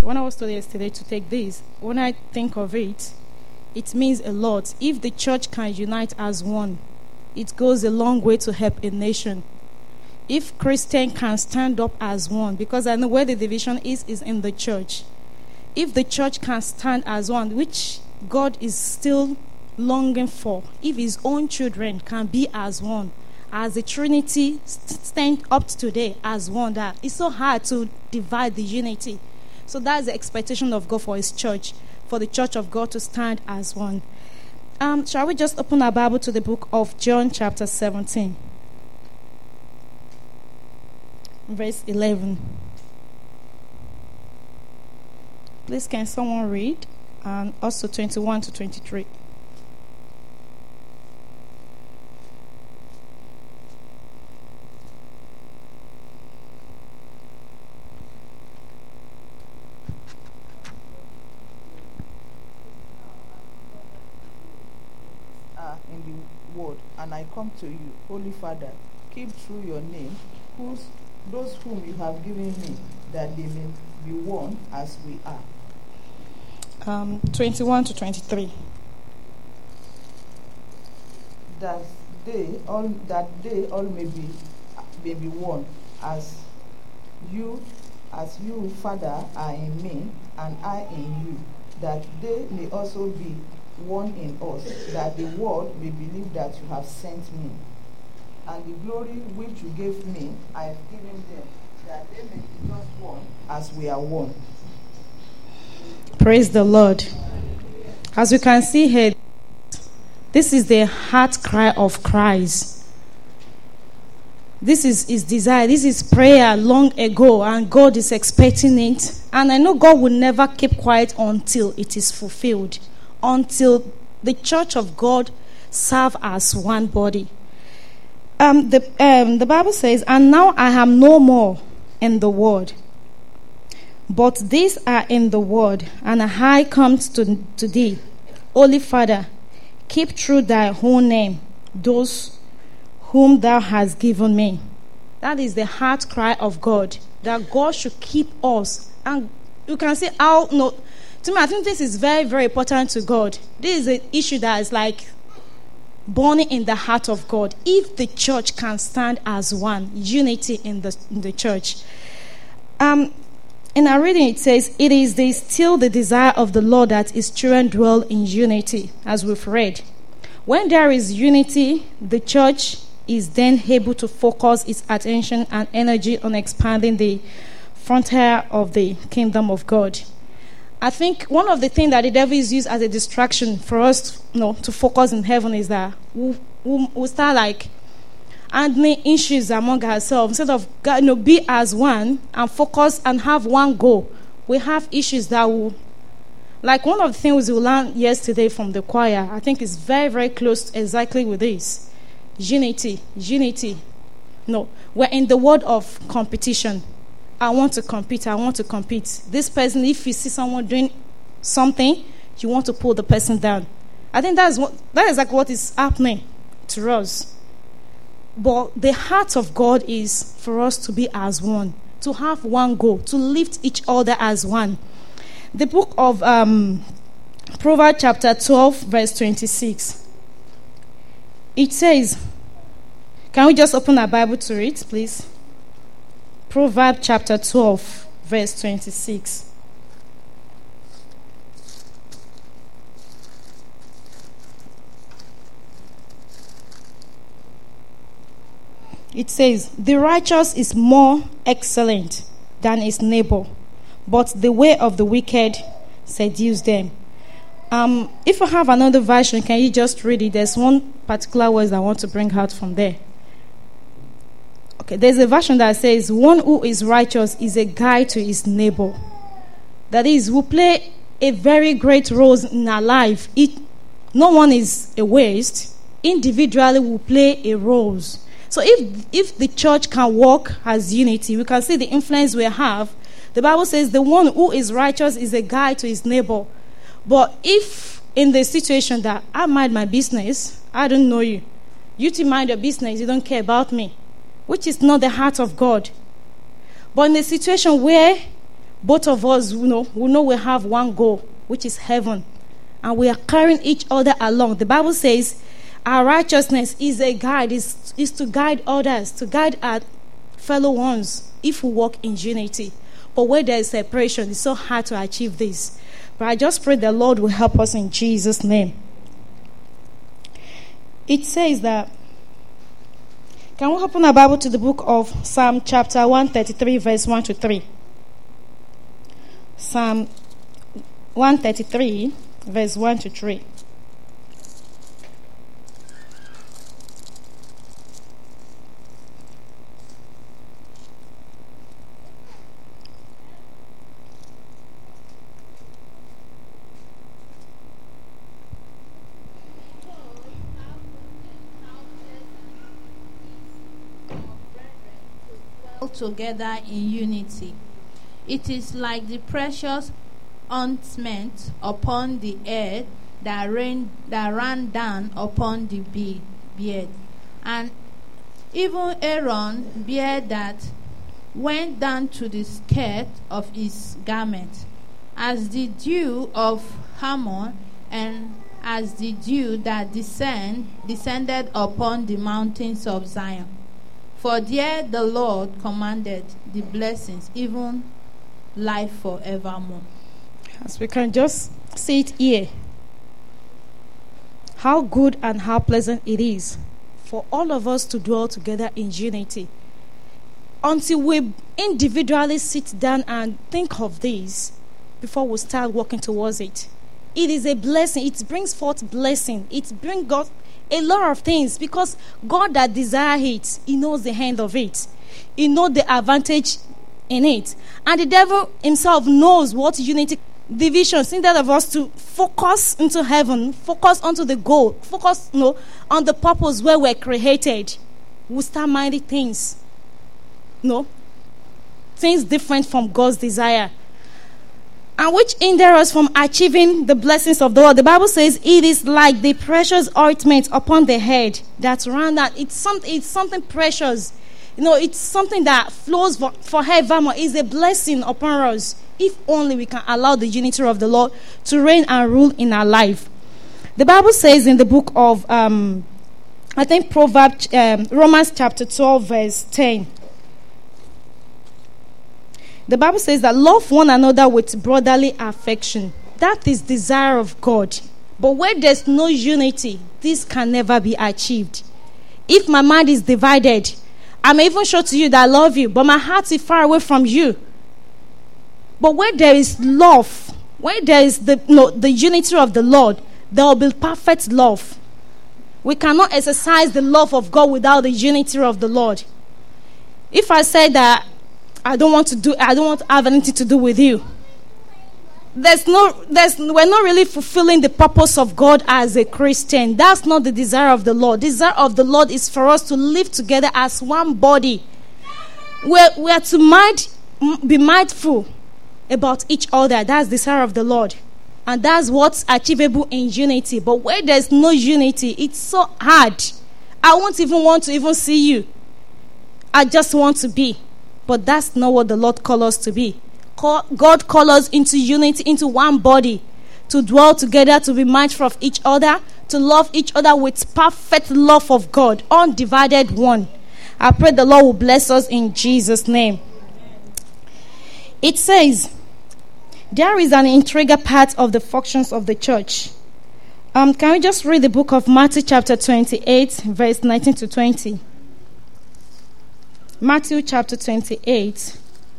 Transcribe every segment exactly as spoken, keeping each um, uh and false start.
when I was told yesterday to take this, when I think of it, it means a lot. If the church can unite as one, it goes a long way to help a nation. If Christians can stand up as one, because I know where the division is, is in the church. If the church can stand as one, which God is still longing for, if his own children can be as one, as the Trinity stand up today as one, that it's so hard to divide the unity. So that's the expectation of God for his church, for the church of God to stand as one. Um, shall we just open our Bible to the book of John chapter seventeen, verse eleven. Please can someone read? And also twenty-one to twenty-three. In the word, and I come to you, Holy Father, keep true your name, whose, those whom you have given me, that they may be one as we are. Um, twenty-one to twenty-three. That they all that they all may be may be one, as you as you, Father, are in me, and I in you, that they may also be one in us, that the world may believe that you have sent me. And the glory which you gave me, I have given them, that they may be just one, as we are one. Praise the Lord. As we can see here, this is the heart cry of Christ. This is his desire. This is prayer long ago, and God is expecting it. And I know God will never keep quiet until it is fulfilled, until the church of God serve as one body. Um, the, um, the Bible says, and now I am no more in the world, but these are in the world, and I come to, to thee. Holy Father, keep true thy own name, those whom thou hast given me. That is the heart cry of God, that God should keep us. And you can see how, no, to me, I think this is very, very important to God. This is an issue that is like burning in the heart of God. If the church can stand as one, unity in the in the church. Um, in our reading, it says, it is the, still the desire of the Lord that his children dwell in unity, as we've read. When there is unity, the church is then able to focus its attention and energy on expanding the frontier of the kingdom of God. I think one of the things that the devil is used as a distraction for us, you know, to focus in heaven is that we'll, we'll, we'll start like handling issues among ourselves. Instead of, you know, be as one and focus and have one goal, we have issues that will, like one of the things we learned yesterday from the choir, I think is very, very close exactly with this. Unity, unity. No, we're in the world of competition. I want to compete, I want to compete. This person, if you see someone doing something, you want to pull the person down. I think that's what that is like what is happening to us. But the heart of God is for us to be as one, to have one goal, to lift each other as one. The book of um, Proverbs chapter twelve, verse twenty-six. It says, can we just open our Bible to read, please? Proverbs chapter twelve, verse twenty-six. It says, the righteous is more excellent than his neighbor, but the way of the wicked seduce them. Um, if you have another version, can you just read it? There's one particular word I want to bring out from there. Okay, there's a version that says, one who is righteous is a guide to his neighbor. That is, will play a very great role in our life. It, no one is a waste. Individually, will play a role. So if if the church can work as unity, we can see the influence we have. The Bible says the one who is righteous is a guide to his neighbor. But if in the situation that I mind my business, I don't know you. You to mind your business, you don't care about me, which is not the heart of God. But in the situation where both of us, you know, we know we have one goal, which is heaven. And we are carrying each other along. The Bible says our righteousness is a guide, is, is to guide others, to guide our fellow ones if we walk in unity. But where there is separation, it's so hard to achieve this. But I just pray the Lord will help us in Jesus' name. It says that, can we open our Bible to the book of Psalm chapter one thirty-three, verse one to three? Psalm one thirty-three, verse one to three. Together in unity. It is like the precious ointment upon the head that rain that ran down upon the be- beard, and even Aaron beard that went down to the skirt of his garment, as the dew of Hermon, and as the dew that descend descended upon the mountains of Zion. For there the Lord commanded the blessings, even life forevermore. As we can just see it here, how good and how pleasant it is for all of us to dwell together in unity. Until we individually sit down and think of this before we start working towards it. It is a blessing. It brings forth blessing. It brings God a lot of things, because God that desires it, He knows the end of it. He knows the advantage in it. And the devil himself knows what unity divisions, instead of us to focus into heaven, focus onto the goal, focus you know, on the purpose where we're created, we start minding things. No? Things different from God's desire. And which hinder us from achieving the blessings of the Lord. The Bible says it is like the precious ointment upon the head that ran out. It's, some, it's something precious. You know, it's something that flows for, forevermore. It's a blessing upon us. If only we can allow the unity of the Lord to reign and rule in our life. The Bible says in the book of, um, I think, Proverbs, um, Romans chapter twelve, verse ten. The Bible says that love one another with brotherly affection. That is desire of God. But where there's no unity, this can never be achieved. If my mind is divided, I may even show to you that I love you, but my heart is far away from you. But where there is love, where there is the, no, the unity of the Lord, there will be perfect love. We cannot exercise the love of God without the unity of the Lord. If I say that I don't want to do, I don't want to have anything to do with you, There's no, there's, we're not really fulfilling the purpose of God as a Christian. That's not the desire of the Lord. The desire of the Lord is for us to live together as one body. We're, we are to mind, be mindful about each other. That's the desire of the Lord. And that's what's achievable in unity. But where there's no unity, it's so hard. I won't even want to even see you. I just want to be. But that's not what the Lord calls us to be. God calls us into unity, into one body, to dwell together, to be mindful of each other, to love each other with perfect love of God, undivided one. I pray the Lord will bless us in Jesus' name. It says, there is an integral part of the functions of the church. Um, can we just read the book of Matthew chapter twenty-eight, verse nineteen to twenty? Matthew chapter twenty-eight.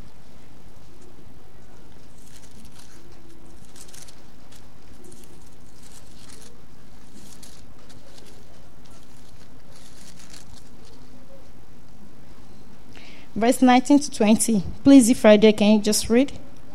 Verse nineteen to twenty. Please, if I dare, can you just read?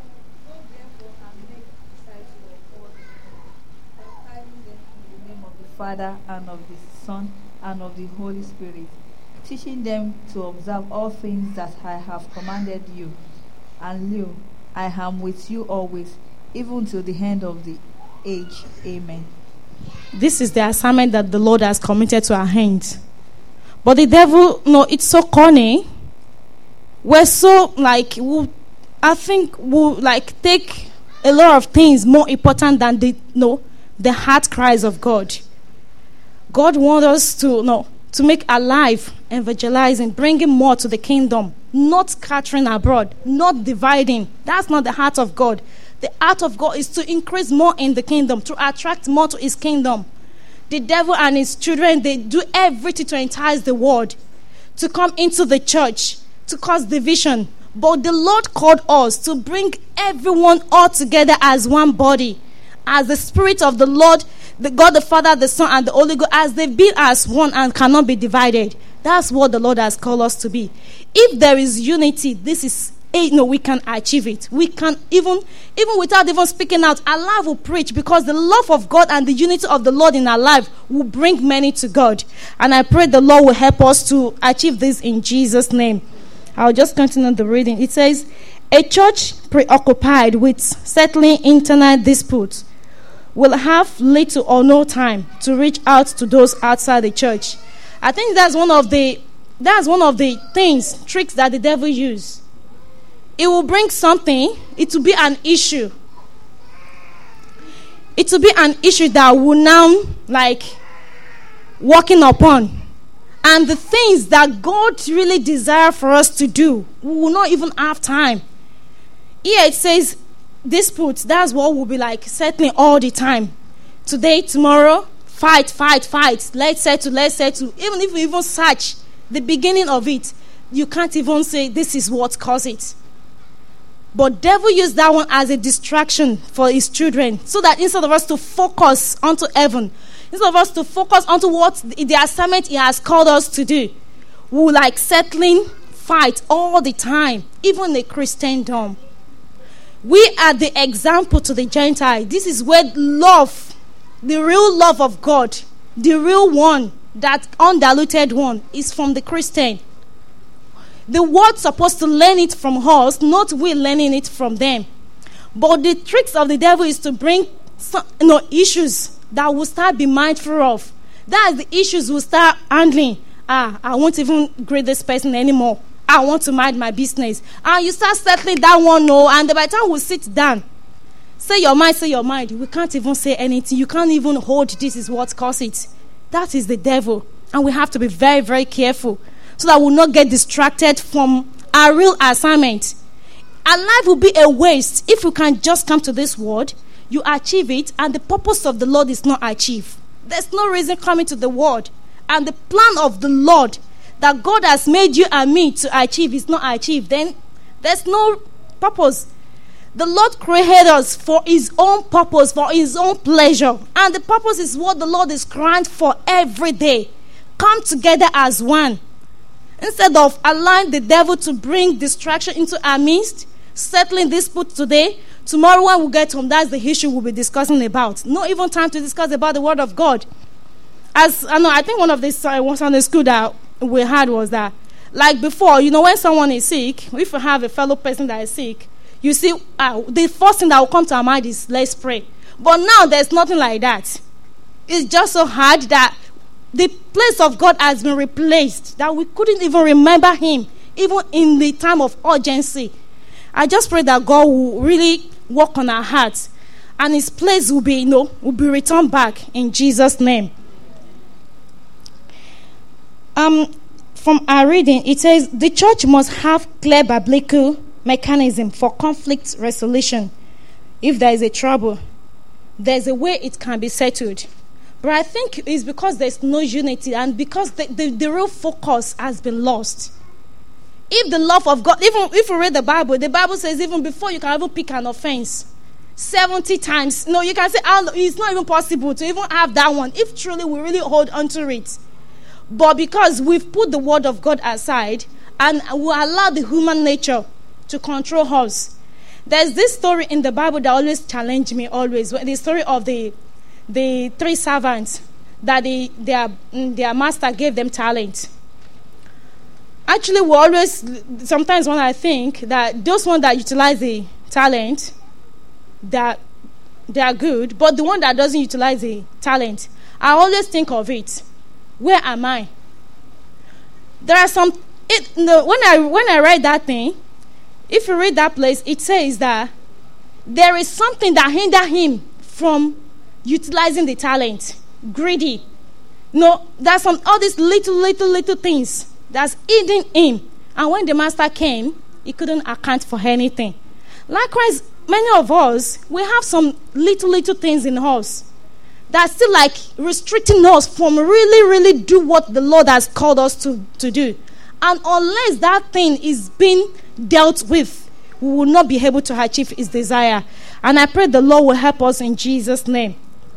Father and of the Son and of the Holy Spirit, teaching them to observe all things that I have commanded you. And lo, I am with you always, even to the end of the age. Amen. This is the assignment that the Lord has committed to our hands. But the devil, no, it's so corny. We're so like, we'll I think will like take a lot of things more important than the no the heart cries of God. God wants us to no to make alive, evangelizing, bringing more to the kingdom, not scattering abroad, not dividing. That's not the heart of God. The heart of God is to increase more in the kingdom, to attract more to his kingdom. The devil and his children, they do everything to entice the world, to come into the church, to cause division. But the Lord called us to bring everyone all together as one body, as the Spirit of the Lord, the God the Father, the Son, and the Holy Ghost, as they be as one and cannot be divided. That's what the Lord has called us to be. If there is unity, this is you know, we can achieve it. We can even, even without even speaking out, our life will preach, because the love of God and the unity of the Lord in our life will bring many to God. And I pray the Lord will help us to achieve this in Jesus' name. I'll just continue the reading. It says, a church preoccupied with settling internal disputes will have little or no time to reach out to those outside the church. I think that's one of the that's one of the things, tricks that the devil uses. It will bring something, it will be an issue. It will be an issue that will now like working upon. And the things that God really desires for us to do, we will not even have time. Here it says, disputes, that's what will be like settling all the time. Today, tomorrow, fight, fight, fight. Let's settle, let's settle. Even if we even search the beginning of it, you can't even say this is what caused it. But devil used that one as a distraction for his children, so that instead of us to focus onto heaven, instead of us to focus onto what the, the assignment he has called us to do, we will like settling fight all the time, even the Christendom. We are the example to the Gentile. This is where love, the real love of God, the real one, that undiluted one, is from the Christian. The world's supposed to learn it from us, not we learning it from them. But the tricks of the devil is to bring some, you know, issues that we'll start be mindful of. That's the issues we'll start handling. Ah, I won't even greet this person anymore. I want to mind my business. And you start settling that one, no, and by the time we sit down, say your mind, say your mind. We can't even say anything. You can't even hold this is what caused it. That is the devil. And we have to be very, very careful, so that we'll not get distracted from our real assignment. Our life will be a waste if you can just come to this world, you achieve it, and the purpose of the Lord is not achieved. There's no reason coming to the world. And the plan of the Lord that God has made you and me to achieve is not achieved. Then there's no purpose. The Lord created us for his own purpose, for his own pleasure. And the purpose is what the Lord is crying for every day. Come together as one. Instead of allowing the devil to bring distraction into our midst, settling dispute today, tomorrow when we get home, that's the issue we'll be discussing about. No even time to discuss about the word of God. As I know, I think one of the uh, Sunday school that we had was that, like before, you know, when someone is sick, if you have a fellow person that is sick, you see, uh, the first thing that will come to our mind is let's pray. But now there's nothing like that. It's just so hard that the place of God has been replaced, that we couldn't even remember him, even in the time of urgency. I just pray that God will really work on our hearts, and his place will be, you know, will be returned back in Jesus' name. Um, from our reading, it says the church must have clear biblical mechanism for conflict resolution. If there is a trouble, there's a way it can be settled. But I think it's because there's no unity, and because the, the, the real focus has been lost. If the love of God, even if you read the Bible, the Bible says even before you can even pick an offense, seventy times, no, you can say, oh, it's not even possible to even have that one, if truly we really hold on to it. But because we've put the word of God aside, and we allow the human nature to control us. There's this story in the Bible that always challenged me, always, the story of the the three servants that they, their, their master gave them talent. Actually, we always, sometimes when I think that those ones that utilize the talent, that they are good, but the one that doesn't utilize the talent, I always think of it. Where am I? There are some, it, no, when I when I write that thing, if you read that place, it says that there is something that hinder him from utilizing the talent. Greedy. No, there's some all these little, little, little things that's eating him. And when the master came, he couldn't account for anything. Likewise, many of us, we have some little, little things in us that's still like restricting us from really, really do what the Lord has called us to, to do. And unless that thing is being dealt with, we will not be able to achieve his desire. And I pray the Lord will help us in Jesus' name.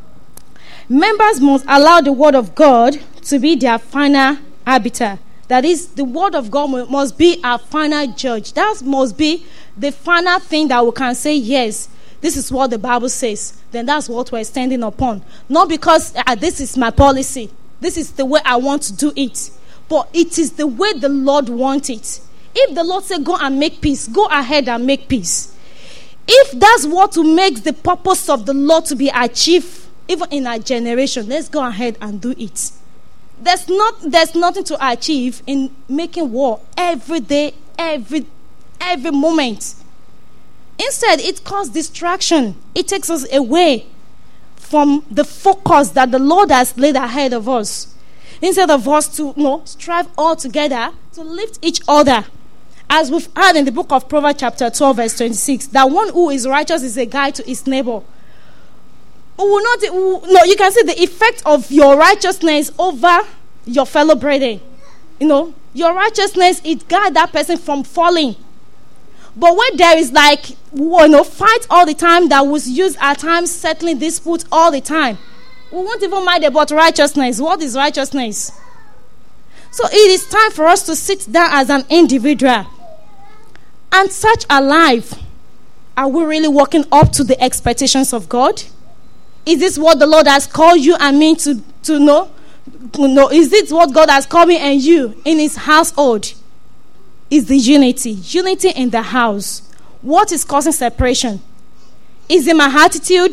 Members must allow the word of God to be their final arbiter. That is, the word of God must be our final judge. That must be the final thing that we can say, yes, this is what the Bible says. Then that's what we're standing upon. Not because uh, this is my policy. This is the way I want to do it. But it is the way the Lord wants it. If the Lord said, go and make peace, go ahead and make peace. If that's what will make the purpose of the Lord to be achieved, even in our generation, let's go ahead and do it. There's not there's nothing to achieve in making war every day, every every moment. Instead, it causes distraction. It takes us away from the focus that the Lord has laid ahead of us. Instead of us to you know, strive all together to lift each other. As we've heard in the book of Proverbs chapter twelve, verse twenty-six, that one who is righteous is a guide to his neighbor. Who will not, who, no, you can see the effect of your righteousness over your fellow brethren. You know, your righteousness, it guides that person from falling. But when there is like, you know, fight all the time that was used at times settling disputes all the time, we won't even mind about righteousness. What is righteousness? So it is time for us to sit down as an individual and search our life. Are we really walking up to the expectations of God? Is this what the Lord has called you and me to, to know? No, is it what God has called me and you in his household? Is the unity. Unity in the house. What is causing separation? Is it my attitude?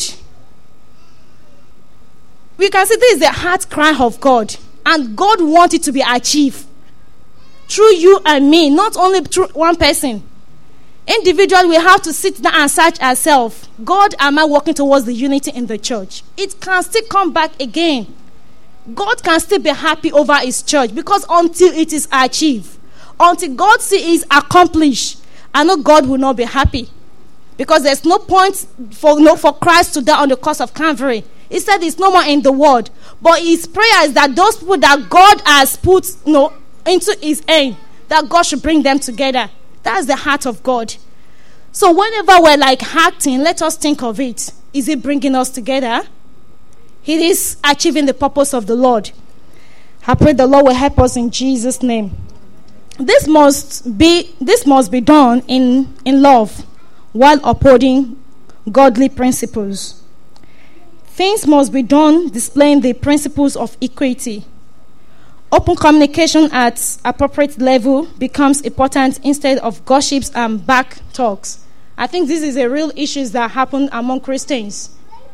We can see this is the heart cry of God. And God wants it to be achieved. Through you and me. Not only through one person. Individually, we have to sit down and search ourselves. God, am I walking towards the unity in the church? It can still come back again. God can still be happy over his church because until it is achieved, until God sees it accomplished, I know God will not be happy. Because there's no point for, no, for Christ to die on the cross of Calvary. He said it's no more in the world. But his prayer is that those people that God has put you know, into his aim, that God should bring them together. That's the heart of God. So whenever we're like acting, let us think of it. Is it bringing us together? It is achieving the purpose of the Lord. I pray the Lord will help us in Jesus' name. This must be this must be done in, in love while upholding godly principles. Things must be done displaying the principles of equity. Open communication at appropriate level becomes important instead of gossips and back talks. I think this is a real issue that happen among Christians.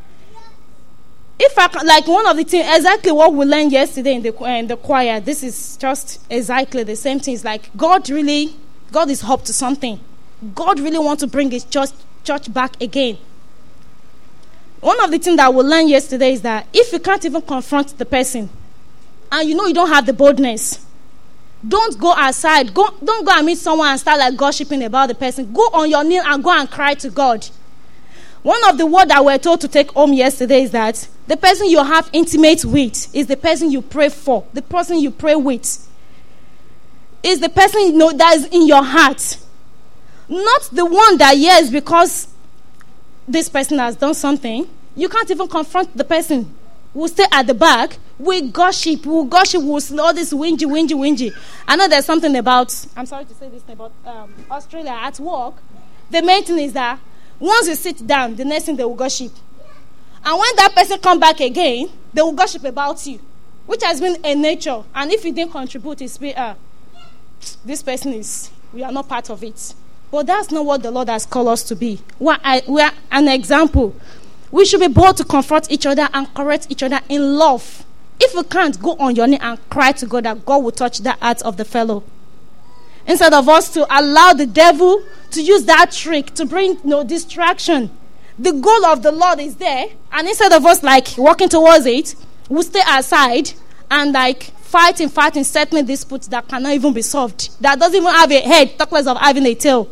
If I like one of the things, exactly what we learned yesterday in the uh, in the choir, this is just exactly the same thing. It's like God really, God is up to something. God really wants to bring his church church back again. One of the things that we learned yesterday is that if you can't even confront the person, and you know you don't have the boldness, don't go outside. Go, don't go and meet someone and start like gossiping about the person. Go on your knee and go and cry to God. One of the words that we're told to take home yesterday is that the person you have intimate with is the person you pray for, the person you pray with. Is the person you know that is in your heart. Not the one that, yes, because this person has done something, you can't even confront the person. We'll stay at the back. We gossip. We'll gossip. We'll say all this whingy, whingy, whingy. I know there's something about, I'm sorry to say this thing about um, Australia at work. The main thing is that once you sit down, the next thing they will gossip. And when that person come back again, they will gossip about you, which has been a nature. And if you didn't contribute, it's be, uh, this person is, we are not part of it. But that's not what the Lord has called us to be. We are, we are an example. We should be bold to confront each other and correct each other in love. If you can't, go on your knee and cry to God that God will touch the heart of the fellow. Instead of us to allow the devil to use that trick to bring no distraction. The goal of the Lord is there, and instead of us like walking towards it, we stay aside and like fighting, fighting, settling disputes that cannot even be solved. That doesn't even have a head, talk less of having a tail.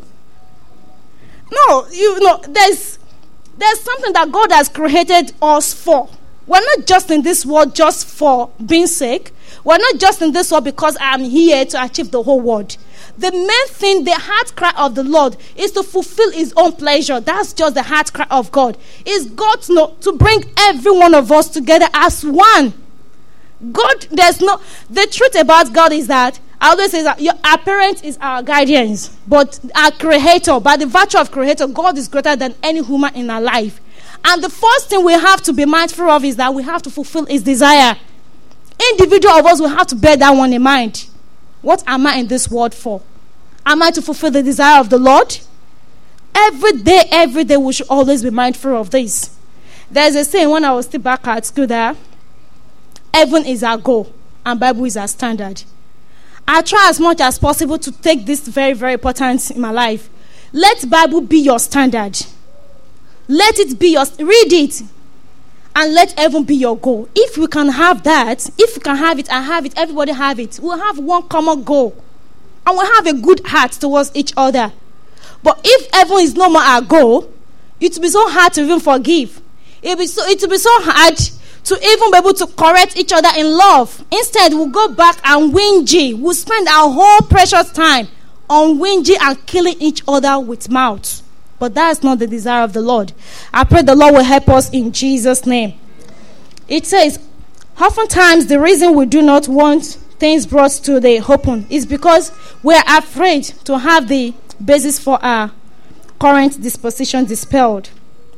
No, you know, there's there's something that God has created us for. We're not just in this world just for being sick. We're not just in this world because I'm here to achieve the whole world. The main thing, the heart cry of the Lord, is to fulfill his own pleasure. That's just the heart cry of God. Is God to, know, to bring every one of us together as one. God, there's no, the truth about God is that, I always say that your, our parent is our guardians, but our creator, by the virtue of creator, God is greater than any human in our life. And the first thing we have to be mindful of is that we have to fulfill his desire. Individual of us will have to bear that one in mind. What am I in this world for? Am I to fulfill the desire of the Lord? Every day, every day, we should always be mindful of this. There's a saying when I was still back at school that heaven is our goal and Bible is our standard. I try as much as possible to take this very, very important in my life. Let Bible be your standard. Let it be your, read it. And let heaven be your goal. If we can have that, if we can have it, I have it, everybody have it, we'll have one common goal. And we'll have a good heart towards each other. But if heaven is no more our goal, it will be so hard to even forgive. It will be so, it will be so hard to even be able to correct each other in love. Instead, we'll go back and whingy. We'll spend our whole precious time on whingy and killing each other with mouth. But that is not the desire of the Lord. I pray the Lord will help us in Jesus' name. It says, oftentimes the reason we do not want things brought to the open is because we are afraid to have the basis for our current disposition dispelled.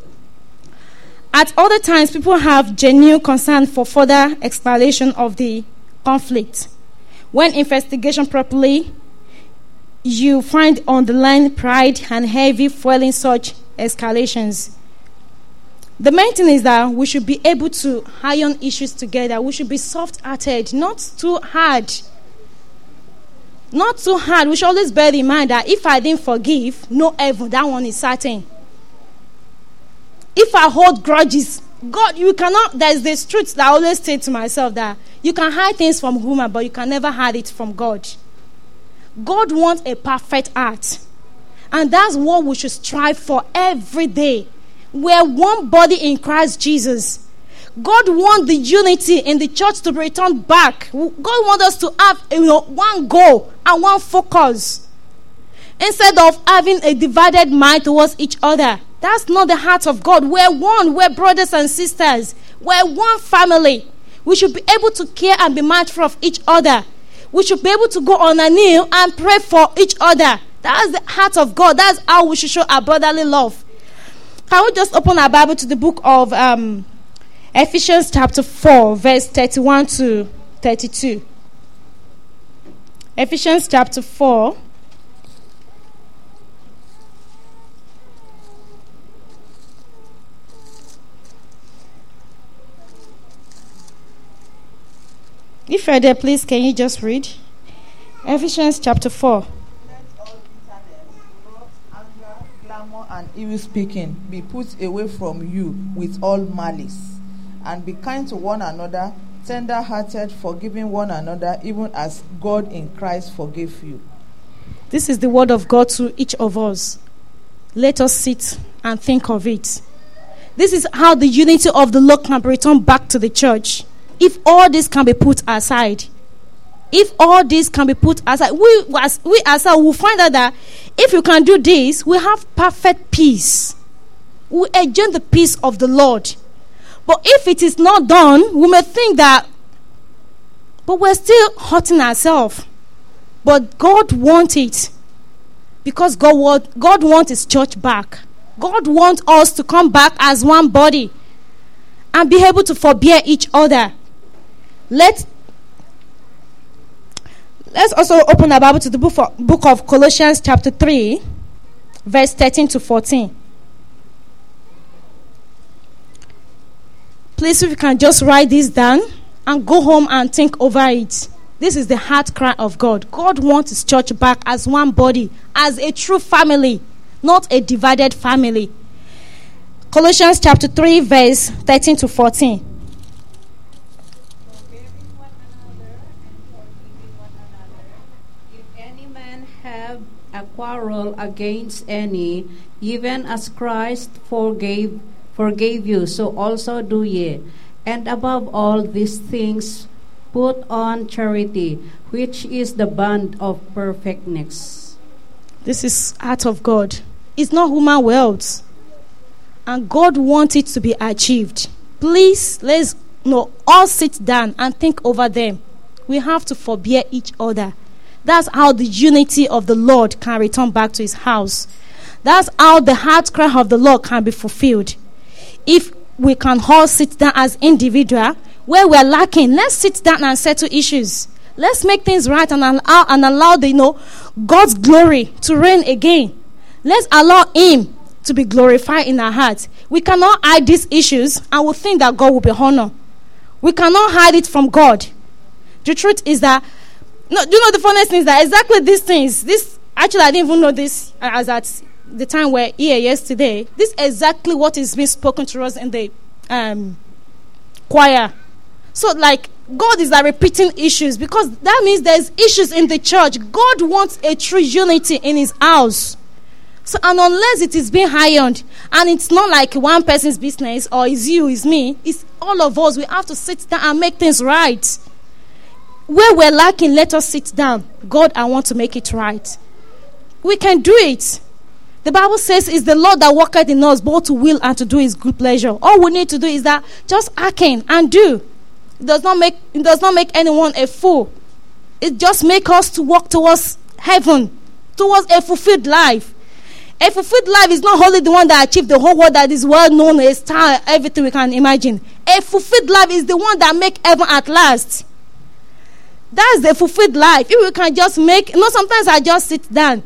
At other times, people have genuine concern for further explanation of the conflict. When investigation properly, you find on the line pride and heavy fueling such escalations. The main thing is that we should be able to iron issues together. We should be soft-hearted, not too hard. Not too hard. We should always bear in mind that if I didn't forgive, no heaven, that one is certain. If I hold grudges, God, you cannot, there's this truth that I always say to myself that you can hide things from human, but you can never hide it from God. God wants a perfect heart. And that's what we should strive for every day. We're one body in Christ Jesus. God wants the unity in the church to be returned back. God wants us to have, you know, one goal and one focus. Instead of having a divided mind towards each other. That's not the heart of God. We're one. We're brothers and sisters. We're one family. We should be able to care and be mindful of each other. We should be able to go on a kneel and pray for each other. That's the heart of God. That's how we should show our brotherly love. Can we just open our Bible to the book of um, Ephesians chapter four, verse thirty-one to thirty-two. Ephesians chapter four. If you're there, please, can you just read? Ephesians chapter four. Let all bitterness, wrath, anger, clamor, and evil speaking be put away from you with all malice. And be kind to one another, tender-hearted, forgiving one another, even as God in Christ forgave you. This is the word of God to each of us. Let us sit and think of it. This is how the unity of the Lord can be returned back to the church. If all this can be put aside, if all this can be put aside, we, as, we ourselves will find out that if you can do this, we have perfect peace. We enjoy the peace of the Lord. But if it is not done, we may think that, but we're still hurting ourselves. But God wants it. Because God, want, God wants his church back. God wants us to come back as one body and be able to forbear each other. Let, let's also open our Bible to the book of, book of Colossians chapter three, verse thirteen to fourteen. Please, if you can just write this down and go home and think over it. This is the heart cry of God. God wants his church back as one body, as a true family, not a divided family. Colossians chapter three, verse thirteen to fourteen. Forbearing one another and forgiving one another. If any man have a quarrel against any, even as Christ forgave forgave you, so also do ye. And above all these things, put on charity, which is the bond of perfectness. This is heart of God. It's not human words. And God wants it to be achieved. Please, let's you know, all sit down and think over them. We have to forbear each other. That's how the unity of the Lord can return back to his house. That's how the heart cry of the Lord can be fulfilled. If we can all sit down as individuals, where we're lacking, let's sit down and settle issues. Let's make things right and allow, and allow the, you know, God's glory to reign again. Let's allow him to be glorified in our hearts. We cannot hide these issues and we think that God will be honored. We cannot hide it from God. The truth is that, no, you know the funniest thing is that exactly these things, this, actually I didn't even know this as at the time we're here yesterday. This is exactly what is being spoken to us in the um, choir. So like, God is like repeating issues because that means there's issues in the church. God wants a true unity in his house. So, and unless it is being ironed, and it's not like one person's business, or it's you, it's me, it's all of us. We have to sit down and make things right. Where we're lacking, let us sit down. God, I want to make it right. We can do it. The Bible says it's the Lord that worketh in us both to will and to do his good pleasure. All we need to do is that just hearken and do. It does not make it does not make anyone a fool. It just makes us to walk towards heaven, towards a fulfilled life. A fulfilled life is not only the one that achieved the whole world that is well known, a star, everything we can imagine. A fulfilled life is the one that makes heaven at last. That's the fulfilled life. If we can just make, you know, sometimes I just sit down.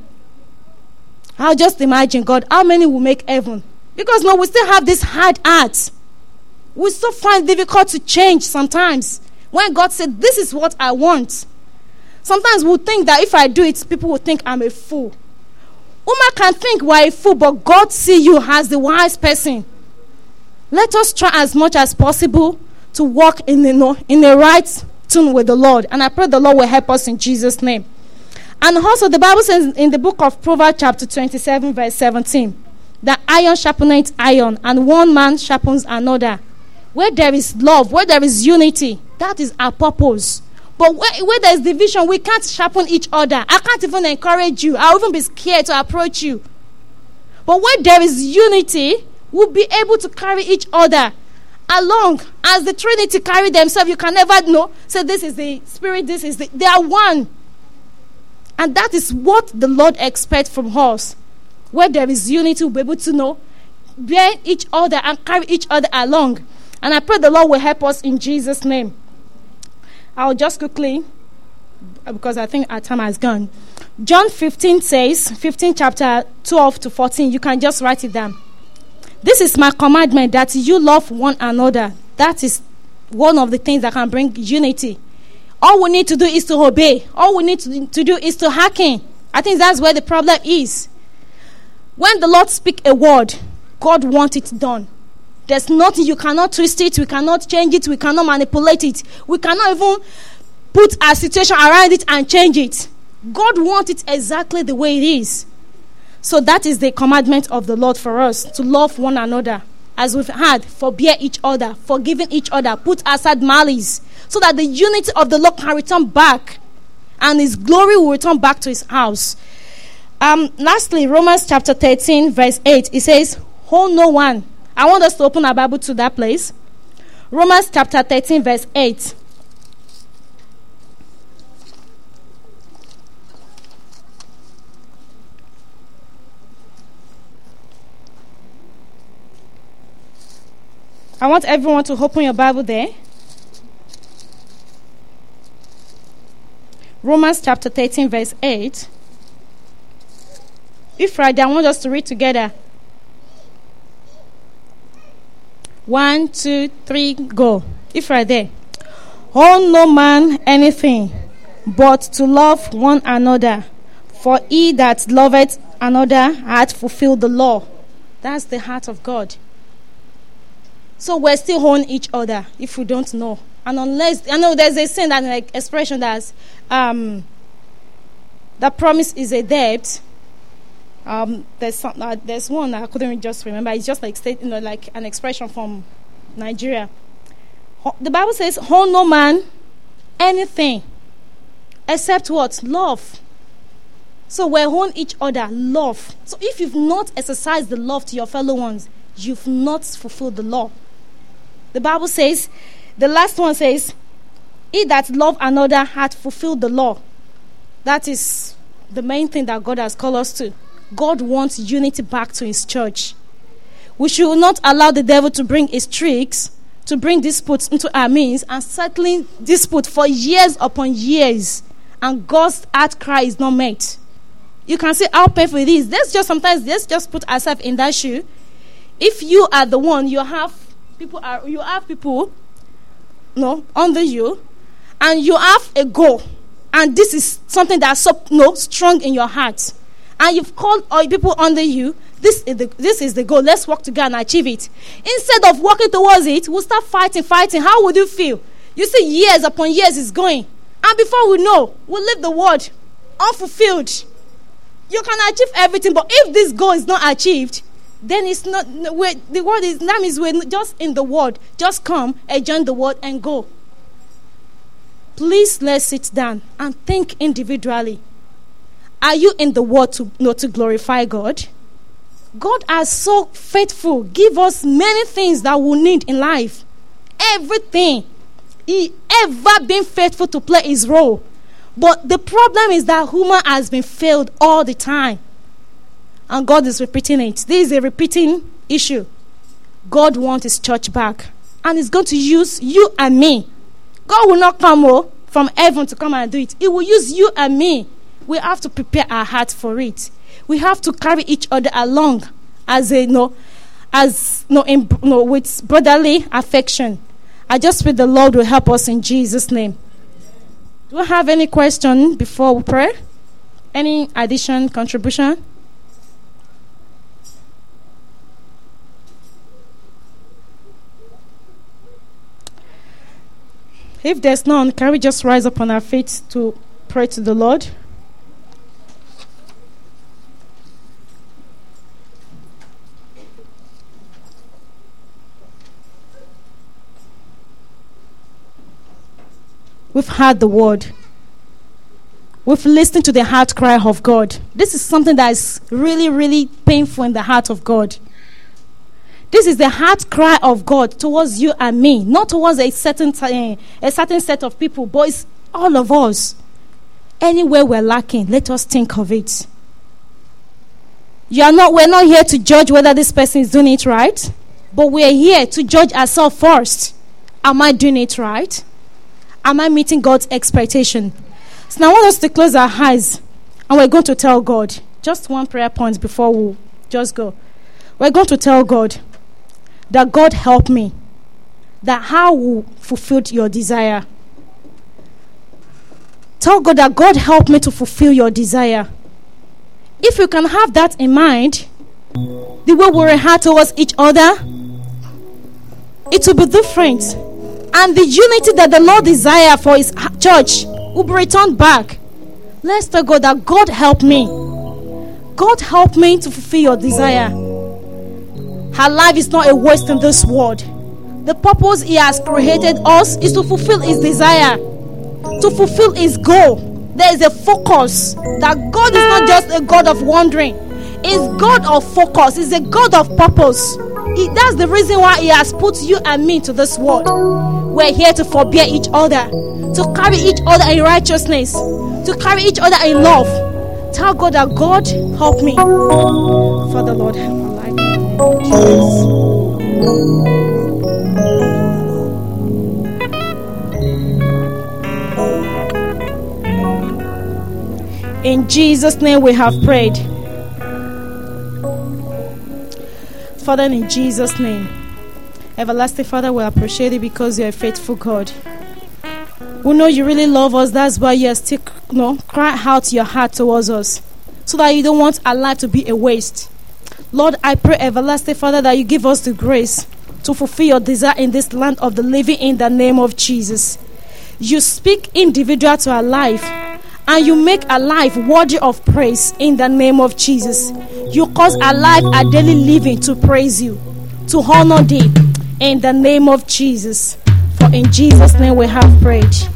I'll just imagine, God, how many will make heaven? Because no, we still have this hard heart. We still find it difficult to change sometimes. When God said, this is what I want. Sometimes we'll think that if I do it, people will think I'm a fool. Woman can think we're a fool, but God sees you as the wise person. Let us try as much as possible to walk in the, in the right tune with the Lord. And I pray the Lord will help us in Jesus' name. And also the Bible says in the book of Proverbs chapter twenty-seven verse seventeen, that iron sharpeneth iron and one man sharpens another. Where there is love, where there is unity, that is our purpose. But where, where there is division, we can't sharpen each other. I can't even encourage you. I'll even be scared to approach you. But where there is unity, we'll be able to carry each other along. As the Trinity carry themselves, you can never know. Say, this is the Spirit, this is the... They are one. And that is what the Lord expects from us. Where there is unity, we'll be able to know, bear each other and carry each other along. And I pray the Lord will help us in Jesus' name. I'll just quickly, because I think our time has gone. John fifteen says, fifteen chapter twelve to fourteen, you can just write it down. This is my commandment, that you love one another. That is one of the things that can bring unity. All we need to do is to obey. All we need to, to do is to hearken. I think that's where the problem is. When the Lord speaks a word, God wants it done. There's nothing, you cannot twist it, we cannot change it, we cannot manipulate it. We cannot even put a situation around it and change it. God wants it exactly the way it is. So that is the commandment of the Lord for us, to love one another. As we've had, forbear each other, forgiving each other, put aside malice, so that the unity of the Lord can return back, and his glory will return back to his house. Um, lastly, Romans chapter thirteen, verse eight, it says, hold no one. I want us to open our Bible to that place. Romans chapter thirteen, verse eight. I want everyone to open your Bible there. Romans chapter thirteen, verse eight. If right, I want us to read together. One, two, three, go. If right there. Owe no man anything, but to love one another. For he that loveth another hath fulfilled the law. That's the heart of God. So we're still on each other if we don't know. And unless, I know there's a saying that like expression that's um, that promise is a debt. Um, there's some, uh, there's one I couldn't just remember. It's just like state, you know, like an expression from Nigeria. The Bible says, "Hold no man anything except what? Love." So we're on each other, love. So if you've not exercised the love to your fellow ones, you've not fulfilled the law. The Bible says, the last one says, he that love another hath fulfilled the law. That is the main thing that God has called us to. God wants unity back to his church. We should not allow the devil to bring his tricks, to bring disputes into our means, and settling dispute for years upon years. And God's heart cry is not met. You can see how painful it is. Let's just sometimes let's just put ourselves in that shoe. If you are the one, you have people are you have people no under you, and you have a goal, and this is something that's so no strong in your heart, and you've called all people under you. This is the this is the goal. Let's work together and achieve it. Instead of working towards it, we'll start fighting, fighting. How would you feel? You see, years upon years is going, and before we know, we'll leave the world unfulfilled. You can achieve everything, but if this goal is not achieved, then it's not. We're, the word is that means we're just in the world. Just come, join the world, and go. Please let's sit down and think individually. Are you in the world to you know, to glorify God? God is so faithful. Give us many things that we need in life. Everything. He ever been faithful to play his role. But the problem is that human has been failed all the time. And God is repeating it. This is a repeating issue. God wants his church back. And he's going to use you and me. God will not come oh, from heaven to come and do it. He will use you and me. We have to prepare our hearts for it. We have to carry each other along as a, you know, as, you know, in, you know, with brotherly affection. I just pray the Lord will help us in Jesus' name. Do we have any question before we pray? Any addition, contribution? If there's none, can we just rise up on our feet to pray to the Lord? We've heard the word. We've listened to the heart cry of God. This is something that is really, really painful in the heart of God. This is the heart cry of God towards you and me, not towards a certain uh, a certain set of people, but it's all of us. Anywhere we're lacking, let us think of it. You are not. We're not here to judge whether this person is doing it right, but we're here to judge ourselves first. Am I doing it right? Am I meeting God's expectation? So now I want us to close our eyes, and we're going to tell God. Just one prayer point before we just go. We're going to tell God that God help me, that how will fulfill your desire. Tell God that God help me to fulfill your desire. If you can have that in mind, the way we react towards each other, it will be different. And the unity that the Lord desires for his church will be returned back. Let's tell God that God help me. God help me to fulfill your desire. Her life is not a waste in this world. The purpose he has created us is to fulfill his desire, to fulfill his goal. There is a focus that God is not just a God of wandering. He's God of focus. He's a God of purpose. He, that's the reason why he has put you and me to this world. We're here to forbear each other, to carry each other in righteousness, to carry each other in love. Tell God that God help me. Father Lord, help my life. In Jesus' name we have prayed. Father, in Jesus' name, everlasting Father, we appreciate it because you are a faithful God. We know you really love us. That's why you are still, you know, cry out your heart towards us, so that you don't want our life to be a waste. Lord, I pray, everlasting Father, that you give us the grace to fulfill your desire in this land of the living in the name of Jesus. You speak individual to our life, and you make our life worthy of praise in the name of Jesus. You cause our life, our daily living, to praise you, to honor thee in the name of Jesus. For in Jesus' name we have prayed.